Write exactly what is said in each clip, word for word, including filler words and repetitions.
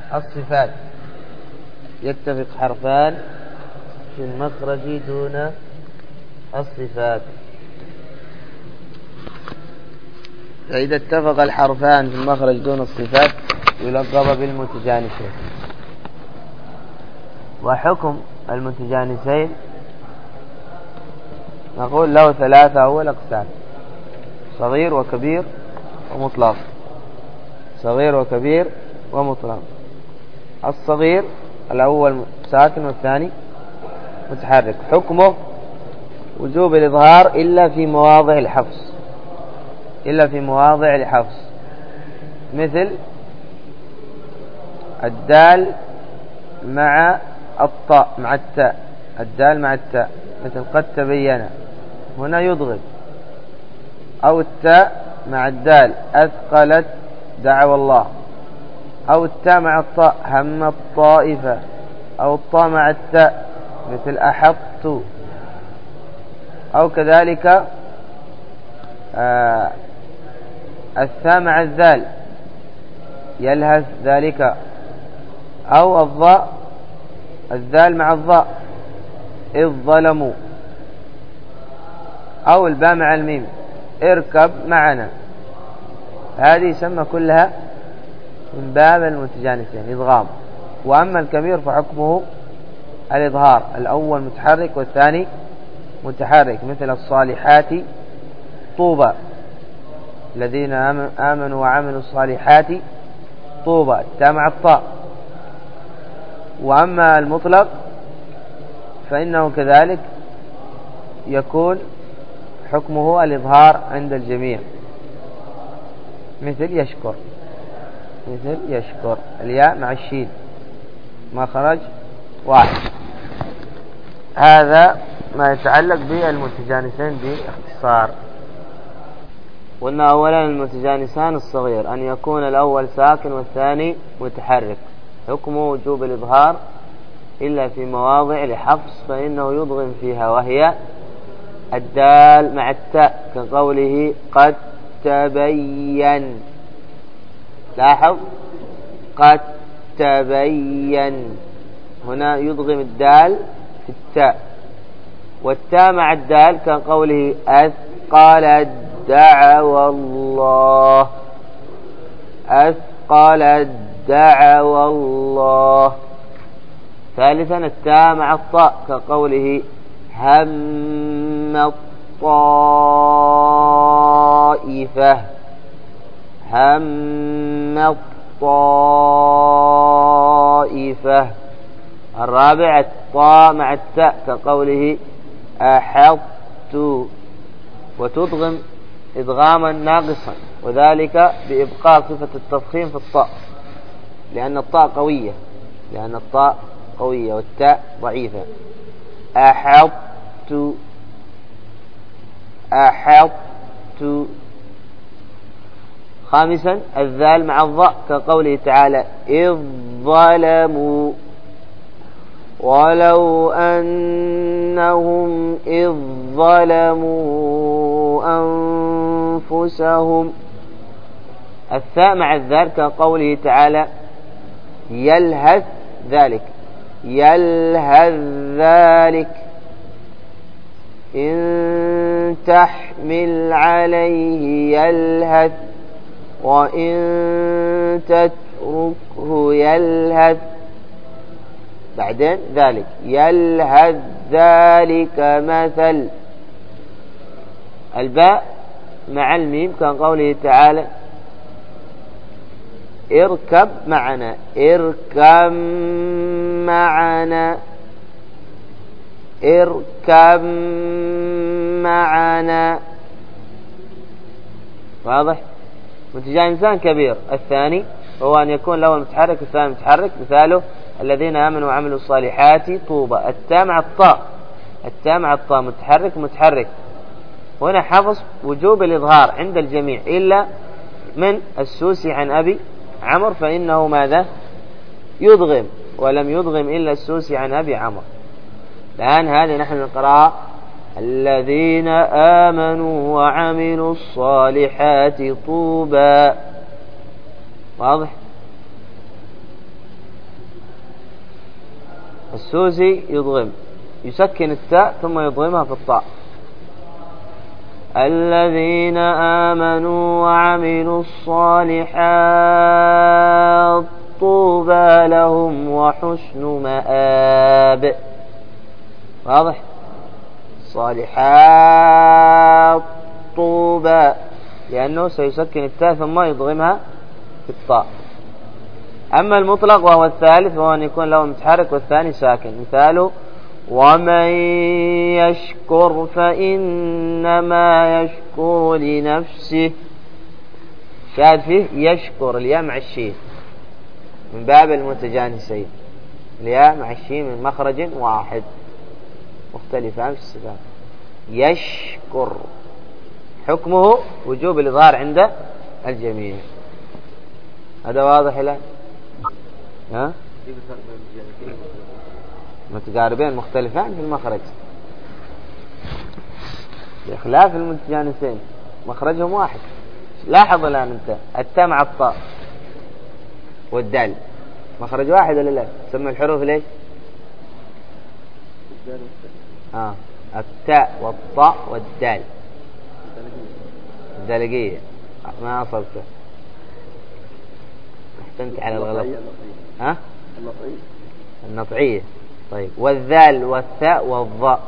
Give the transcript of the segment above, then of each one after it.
الصفات يتفق حرفان في المخرج دون الصفات. فإذا اتفق الحرفان في المخرج دون الصفات يلقب بالمتجانسين. وحكم المتجانسين نقول له ثلاثة أول أقسام: صغير وكبير ومطلق. صغير وكبير ومطلق. الصغير الأول ساكن والثاني متحرك. حكمه وجوب الإظهار إلا في مواضع الحفص، إلا في مواضع الحفص، مثل الدال مع الطاء مع التاء. الدال مع التاء مثل قد تبين، هنا يضغم. أو التاء مع الدال أثقلت دعوى الله. أو التاء مع الطاء هم الطائفة. أو الطاء مع التاء مثل أحطت. أو كذلك آه الثاء مع الذال يلهث ذلك. أو الضاء الذال مع الضاء إذ ظلموا. أو الباء مع الميم اركب معنا. هذه يسمى كلها من باب المتجانسين إضغام. وأما الكبير فحكمه الإظهار، الأول متحرك والثاني متحرك، مثل الصالحات طوبى. الذين آمنوا وعملوا الصالحات طوبى، التاء مع الطاء. وأما المطلق فإنه كذلك يكون حكمه الإظهار عند الجميع، مثل يشكر. مثل يشكر الياء مع الشين مخرج واحد. هذا ما يتعلق بالمتجانسين باختصار. قلنا أولا المتجانسان الصغير أن يكون الأول ساكن والثاني متحرك. حكمه وجوب الإظهار إلا في مواضع لحفص فإنه يضغم فيها، وهي الدال مع التاء كقوله قد تبين. لاحظ قد تبين، هنا يضغم الدال في التاء. والتاء مع الدال كقوله أثقلت دعوى الله. أثقلت دعوى الله. ثالثا التاء مع الطاء كقوله هم الطائفة. هم الطائفة. الرابع الطاء مع التاء كقوله أحطت. وتضغم إدغاما ناقصا، وذلك بإبقاء صفة التفخيم في الطاء، لأن الطاء قوية لأن الطاء قوية والتاء ضعيفة. أحطت. أحطت. خامسا الذال مع الضاء كقوله تعالى إذ ظلموا. ولو أنهم إذ ظلموا أنفسهم. الثاء مع الذال كقوله تعالى يلهث ذلك. يلهث ذلك. إن تحمل عليه يلهث وإن تتركه يلهث. بعدين ذلك يلهث ذلك مثل. الباء مع الميم كان قوله تعالى اركب معنا. اركب معنا. اركب معنا. واضح؟ متجانسان كبير الثاني هو أن يكون الأول متحرك والثاني متحرك. مثاله الذين آمنوا وعملوا الصالحات طوبى. التاء مع الطاء. التاء مع الطاء متحرك متحرك. هنا حفظ وجوب الإظهار عند الجميع إلا من السوسي عن أبي عمرو فإنه ماذا؟ يضغم. ولم يضغم إلا السوسي عن أبي عمرو. الآن هذه نحن نقرأ الذين آمنوا وعملوا الصالحات طوبى. واضح؟ السوسي يضغم، يسكن التاء ثم يضغمها في الطاء. الذين آمنوا وعملوا الصالحات طوبى لهم وحسن مآب. واضح؟ صالحات طوبى، لأنه سيسكن التاء ثم يضغمها في الطاء. أما المطلق وهو الثالث، وهو أن يكون له متحرك والثاني ساكن. مثاله: ومن يشكر فإنما يشكر لنفسه. شاهد فيه يشكر، الياء مع الشين من باب المتجانسين، الياء مع الشين من مخرج واحد مختلفة في الصفات. يشكر حكمه وجوب الإظهار عند الجميع. هذا واضح الآن؟ ها؟ متقاربين مختلفان في المخرج بخلاف المتجانسين، مخرجهم واحد. لاحظ الآن أنت التاء مع الطاء والدال مخرج واحد ولا لا؟ تسمى الحروف ليش؟ آه. التاء والطاء والدال الدالجية. ما أصبته، احسنت على الغلط. ها؟ النطعية. طيب، والذال والثاء والضاء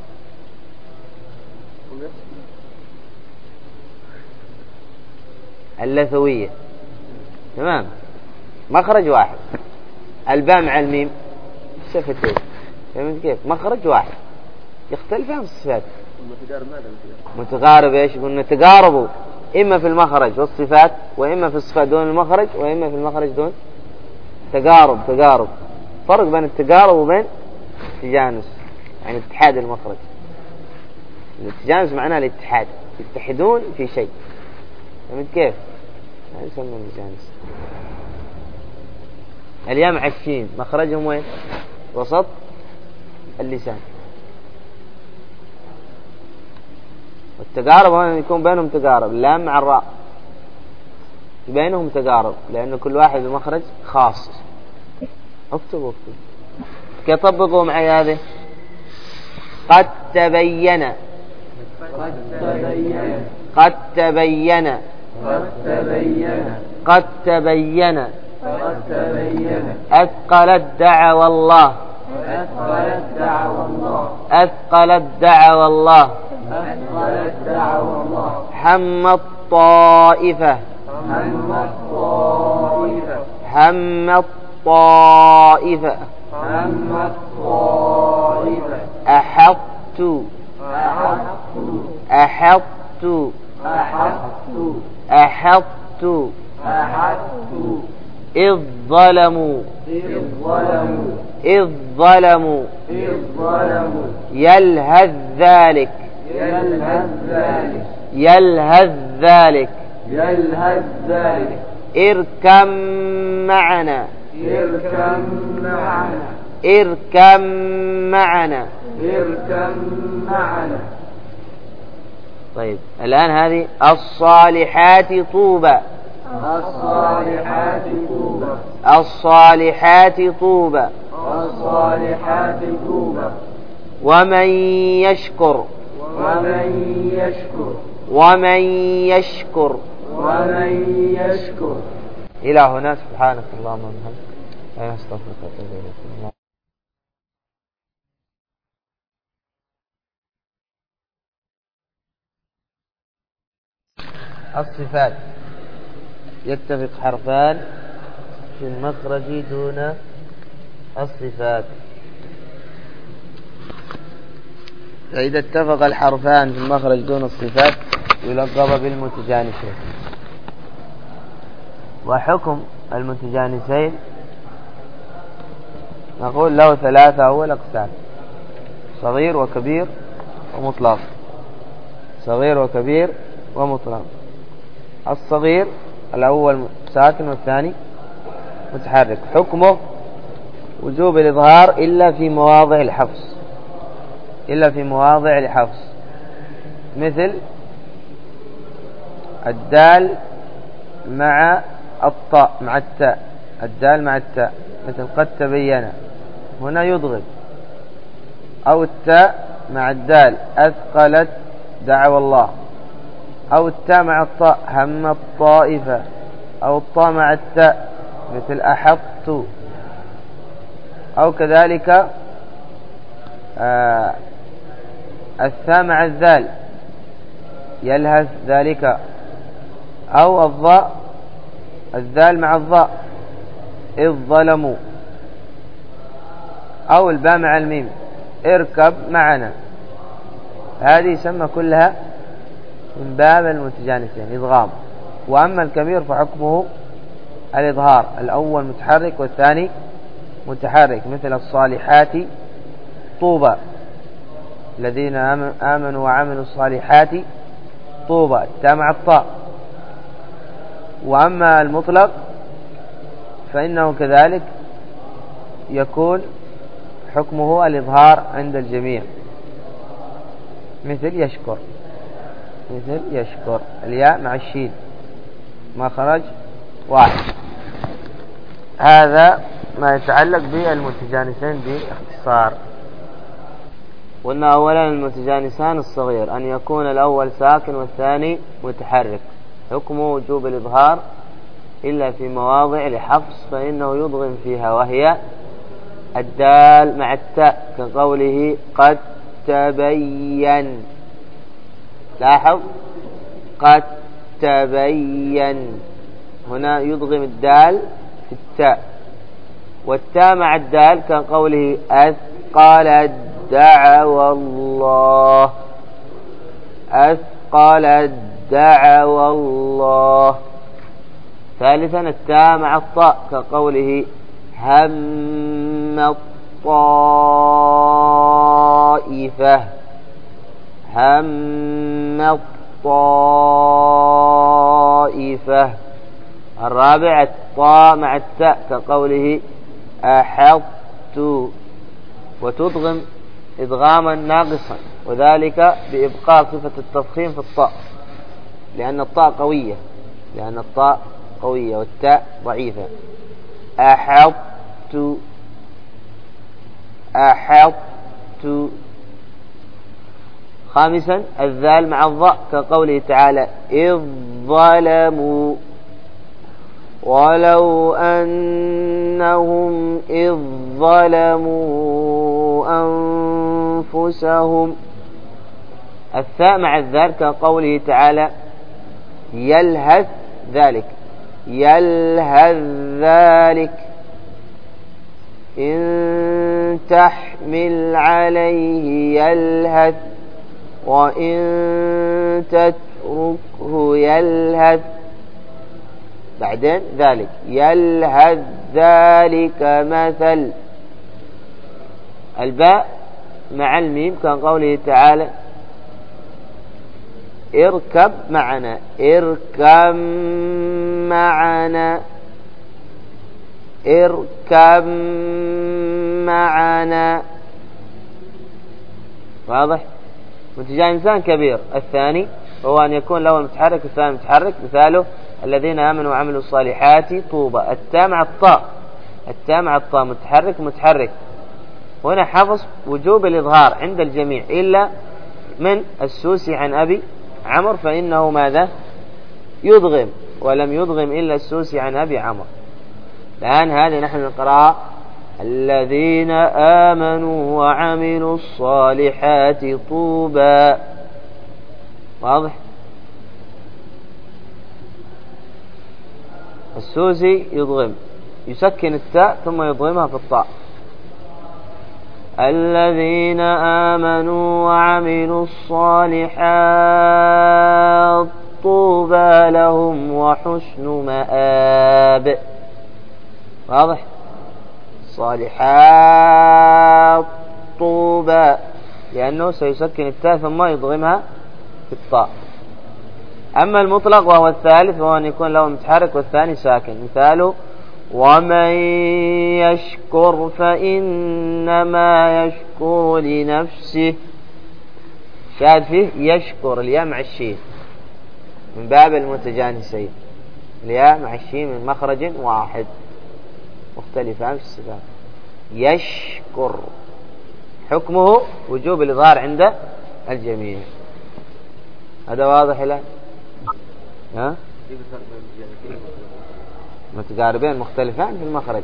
اللثوية. تمام، مخرج واحد. الباء مع الميم شفتين، فهمت كيف؟ مخرج واحد، يختلفان في الصفات. متقارب ايش؟ قلنا تقاربوا إما في المخرج والصفات، وإما في الصفات دون المخرج، وإما في المخرج دون تقارب. تقارب فرق بين التقارب وبين التجانس، يعني اتحاد المخرج. التجانس معناه الاتحاد، يتحدون في شيء، فهمت كيف؟ هذا يسمى التجانس. الياء مع الشين مخرجهم وين؟ وسط اللسان. والتقارب هنا يكون بينهم تقارب. اللام مع الراء بينهم تقارب، لأن كل واحد بمخرج خاص. اكتبوا اكتبوا كيف طبقوا معي هذه. قد تبين قد تبين قد تبين قد تبين قد تبين أثقلت دعوى الله أثقلت دعوى الله أثقلت دعوى الله أثقلت دعوى الله حمت طائفة حمت طائفة حمت طائفة حمت طائفة أحطت أحطت أحطت أحطت أحطت أحطت إذ ظلموا إذ ظلموا إذ ظلموا إذ ظلموا يلهث ذلك يلهث ذلك يلهث ذلك يلهث ذلك اركم معنا اركم معنا اركم معنا اركم معنا. طيب، الآن هذه الصالحات طوبى الصالحات طوبى الصالحات طوبى الصالحات طوبى. ومن يشكر ومن يشكر ومن يشكر ومن يشكر. إلى هنا. سبحانك اللهم وبحمدك، أنا أستغفرك وأتوب إليك. الصفات يتفق حرفان في المخرج دون الصفات. فإذا اتفق الحرفان في المخرج دون الصفات يلقب بالمتجانسين. وحكم المتجانسين نقول له ثلاثة أول أقسام: صغير وكبير ومطلق. صغير وكبير ومطلق. الصغير الأول ساكن والثاني متحرك. حكمه وجوب الإظهار إلا في مواضع الحفص إلا في مواضع الحفص مثل الدال مع الطاء مع التاء الدال مع التاء، مثل قد تبين هنا يضغم. أو التاء مع الدال أثقلت دعوى الله. أو التاء مع الطاء هم الطائفة. أو الطاء مع التاء مثل أحطت. أو كذلك آه الثاء مع الذال يلهث ذلك. أو الضاء الذال مع الضاء إذ ظلموا. أو الباء مع الميم اركب معنا. هذه يسمى كلها من باب المتجانسين إضغام. وأما الكبير فحكمه الإظهار، الأول متحرك والثاني متحرك، مثل الصالحات طوبى، الذين آمنوا وعملوا الصالحات طوبى، التاء مع الطاء. وأما المطلق فإنه كذلك يكون حكمه الإظهار عند الجميع، مثل يشكر، مثل يشكر الياء مع الشين مخرج واحد. هذا ما يتعلق بالمتجانسين باختصار. قلنا أولا المتجانسان الصغير أن يكون الأول ساكن والثاني متحرك، حكمه وجوب الإظهار إلا في مواضع لحفص فإنه يضغم فيها، وهي الدال مع التاء كقوله قد تبين. لاحظ قد تبين، هنا يضغم الدال في التاء. والتاء مع الدال كقوله أثقلت دعوى الله، أثقلت دعوى الله. ثالثا التاء مع الطاء كقوله هم الطائفة، هم الطائفة. الرابع الطاء مع التاء كقوله أحطت، وتضغم إدغاما ناقصا، وذلك بإبقاء صفة التفخيم في الطاء، لأن الطاء قوية، لأن الطاء قوية والتاء ضعيفة. أحطت، أحطت. خامسا الذال مع الضاء كقوله تعالى إذ ظلموا، ولو أنهم إذ ظلموا أنفسهم. الثاء مع الذال كقوله تعالى يلهث ذلك، يلهث ذلك. إن تحمل عليه يلهث، وإن تتركه يلهث. بعدين ذلك يلهث ذلك مثل. الباء مع الميم كقوله تعالى اركب معنا، اركب معنا، اركب معنا. واضح؟ متجانسان كبير الثاني هو أن يكون له المتحرك والثاني متحرك، مثاله الذين آمنوا وعملوا الصالحات طوبى، التاء مع الطاء، التاء مع الطاء متحرك متحرك. هنا حفظ وجوب الإظهار عند الجميع إلا من السوسي عن أبي عمرو فإنه ماذا؟ يضغم، ولم يضغم إلا السوسي عن أبي عمرو. الآن هذه نحن نقرأ الذين آمنوا وعملوا الصالحات طوبى. واضح؟ السوسي يضغم، يسكن التاء ثم يضغمها في الطاء. الذين آمنوا وعملوا الصالحات طوبى لهم وحسن مآب. واضح؟ صالحات طوبى، لأنه سيسكن التاء ثم يضغمها في الطاء. أما المطلق وهو الثالث وهو أن يكون له متحرك والثاني ساكن، مثاله ومن يشكر فإنما يشكر لنفسه. شاهد فيه يشكر الياء مع الشين من باب المتجانسين، الياء مع الشين من مخرج واحد مختلفان في الصفات. يشكر، حكمه وجوب الإظهار عند الجميع. هذا واضح الآن؟ ها؟ متقاربين مختلفان في المخرج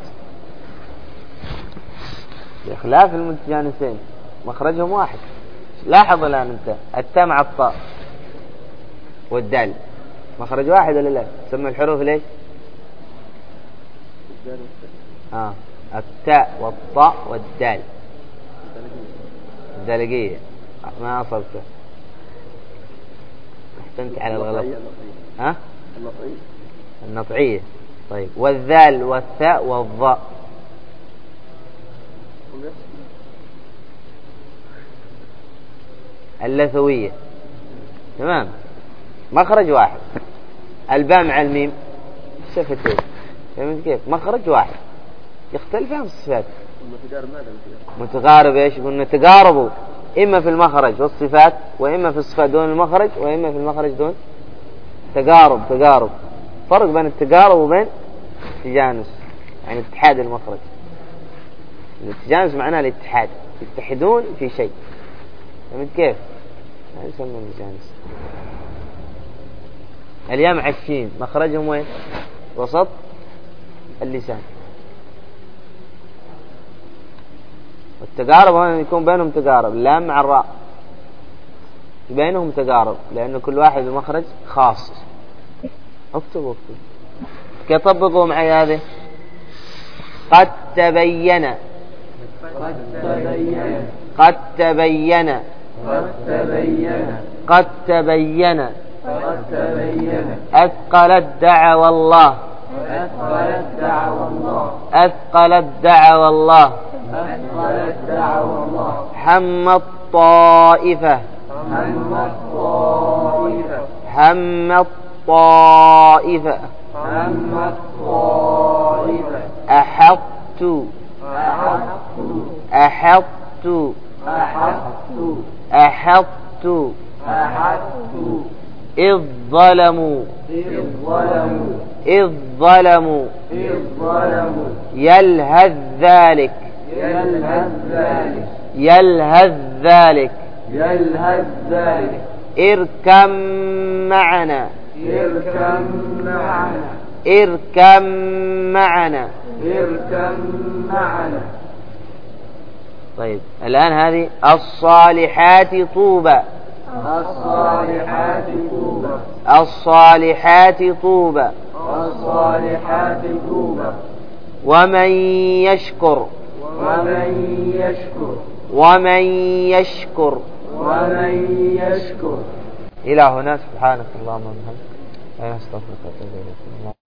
بخلاف المتجانسين، مخرجهم واحد. لاحظ الآن أنت التاء مع الطاء والدال مخرج واحد ولا لا؟ تسمى الحروف ليش؟ آه. التاء والطاء والدال الدالجية. ما أصبته، احسنت على الغلط. ها؟ النطعية. طيب والذال والثاء والضاء اللثوية. تمام، مخرج واحد. الباء مع الميم شفتين، فهمت كيف؟ مخرج واحد، يختلفان في الصفات. متقارب. ايش قلنا؟ تقاربوا إما في المخرج والصفات، وإما في الصفات دون المخرج، وإما في المخرج دون تقارب. تقارب فرق بين التقارب وبين التجانس، يعني اتحاد المخرج. التجانس معناه الاتحاد، يتحدون في شيء، فهمت كيف؟ هذا يسمى التجانس. الياء مع الشين مخرجهم وين؟ وسط اللسان. والتقارب هنا يكون بينهم تقارب. اللام مع الراء بينهم تقارب، لأن كل واحد بمخرج خاص. اكتبوا اكتبوا كيف طبقوا معي هذه. قد تبين، قد تبين، قد تبين، قد تبين، قد تبين، قد تبين. أثقلت دعوى الله، أثقلت دعوى الله، أثقلت دعوى الله، أثقلت دعوى الله. حمت طائفة، حمت طائفة، حمت طائفة، حمت طائفة. أحطت، أحطت، أحطت، أحطت، أحطت، أحطت. إذ ظلموا، إذ ظلموا، إذ ظلموا، إذ ظلموا. يلهث ذلك، يلهث ذلك، يلهث ذلك، يلهث ذلك. اركم معنا، اركم معنا، اركم معنا، اركم معنا. طيب الآن هذه الصالحات طوبى، الصالحات طوبى، الصالحات طوبى، الصالحات طوبى. ومن يشكر، ومن يشكر، ومن يشكر، ومن يشكر. إلى هنا. سبحانك اللهم وبحمدك، أستغفرك وأتوب إليك.